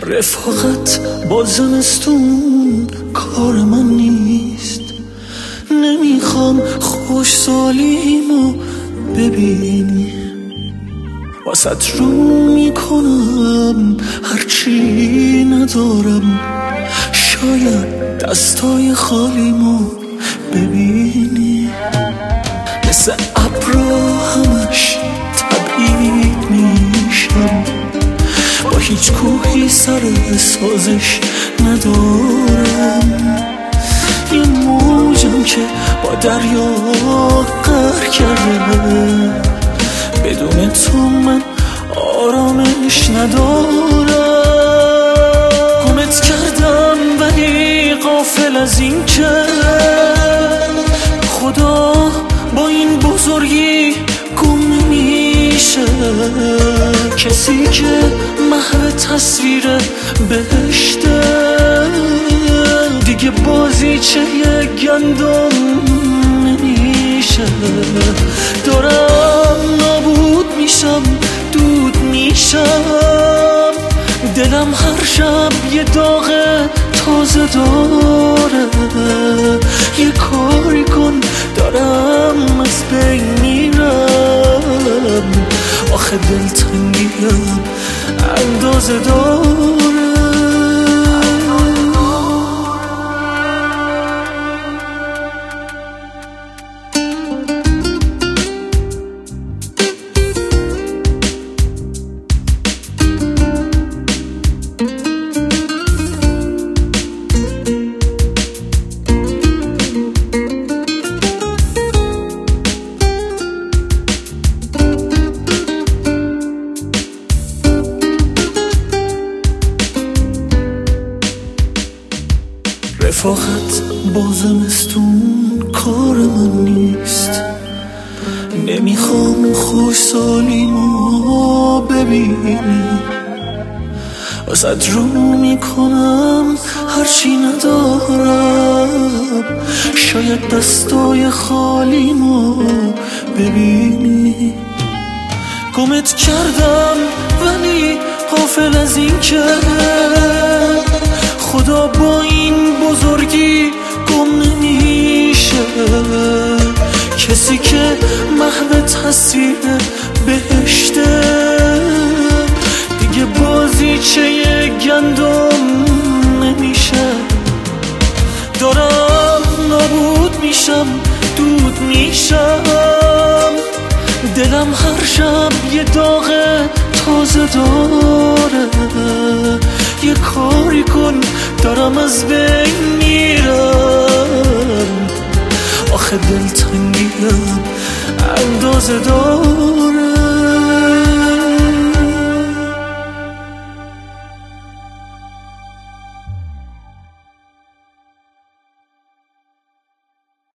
رفاقت با زمستون کار من نیست. نمیخوام خوش سالیمو ببینی، واسط رو میکنم هرچی ندارم. شاید دستای خالیمو ببینی، مثل ابرا همش تبعید میشم. با هیچ کوهی سر سازش ندارم. یه موجم که با دریا قهر کرده، بدون تو من آرامش ندارم. گمت کردم ولی غافل از این که خدا با این بزرگی گم نمیشه. کسی که محو تصویر بهشته، دیگه بازیچه گندم نمیشه. دارم نابود میشم، دود میشم. دلم هر شب یه داغ تازه داره. یه کاری کن دارم از بین میرم. آخه دلتنگیم اندازه داره. رفاقت با زمستون کار من نیست. نمیخوام خوش سالیمو ببینی، واسه رو میکنم هرچی ندارم. شاید دستای خالیمو ببینی. گمت کردم ولی غافل از این که خدا با این بزرگی گم نمیشه. کسی که محو تصویر بهشته، دیگه بازیچه گندم نمیشه. دارم نابود میشم، دود میشم. دلم هر شب یه داغ تازه داره. یه کاری کن دارم از بین میرم. آخه دلتنگیم اندازه داره.